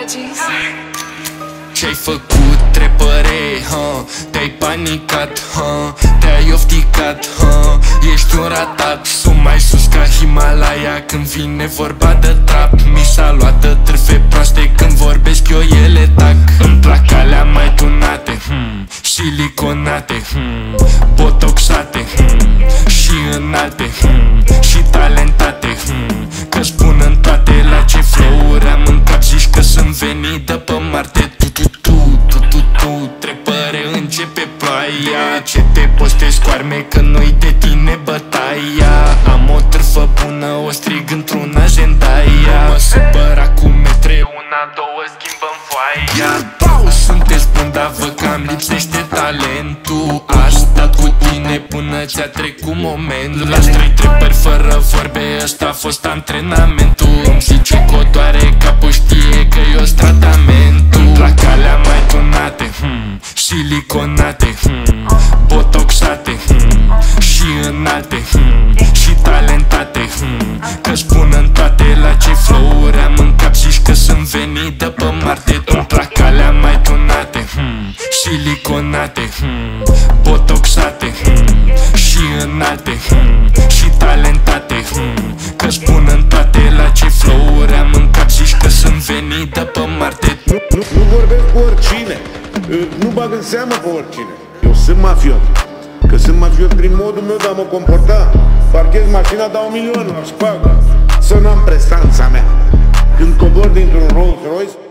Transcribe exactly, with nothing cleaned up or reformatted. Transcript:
Prodigies. Ce-ai făcut, trepăre, ha? Te-ai panicat, ha? Te-ai ofticat, ha? Ești un ratat. Sunt mai sus ca Himalaya când vine vorba de trap. Mi s-a luat de trâfe proaste când vorbesc eu, ele tac. Îmi plac alea mai tunate, hmm, siliconate, hmm, botoxate, hmm, și înalte, hmm, și talentate, hmm, că spun în toate la ce flow-uri am în cap. Zici că sunt venit de pe Marte. Tu, tu, tu, tu, tu, tu, trepăre, începe ploaia. Ce te postezi cu arme că nu-i de tine bătaia. Am o trâfă bună, o strig într-un agendaia. Mă supăr acum metre, una, două, schimbă-n foaia. Bau, sunteți bun, dar văd că am lipsește talentul. Aș stat cu tine până ți-a trecut momentul. La trei trepări fără vorbe, ăsta a fost antrenamentul. Îmi zice că o doare capul, știe că eu-s tratamentul. Îmi plac alea mai tunate, hmm, siliconate, hmm, botoxate, hmm, și înalte, hmm, și talentate, hmm, că spun în toate la ce flow-uri am în cap. Zici că sunt venit de pe Marte. Îmi plac alea mai tunate, hmm, siliconate, hmm, botoxate, hmm, și înalte, hmm, și talentate, hmm, că spun în toate la ce flow-uri am în cap. Zici că sunt venit de pe Marte. Nu, nu, nu vorbesc cu oricine, nu bag în seamă pe oricine. Eu sunt mafiot, că sunt mafiot prin modul meu de a mă comporta. Parchez mașina, dau milionul, aș paga. Să n-am prestanța mea. Când cobor dintr-un Rolls Royce,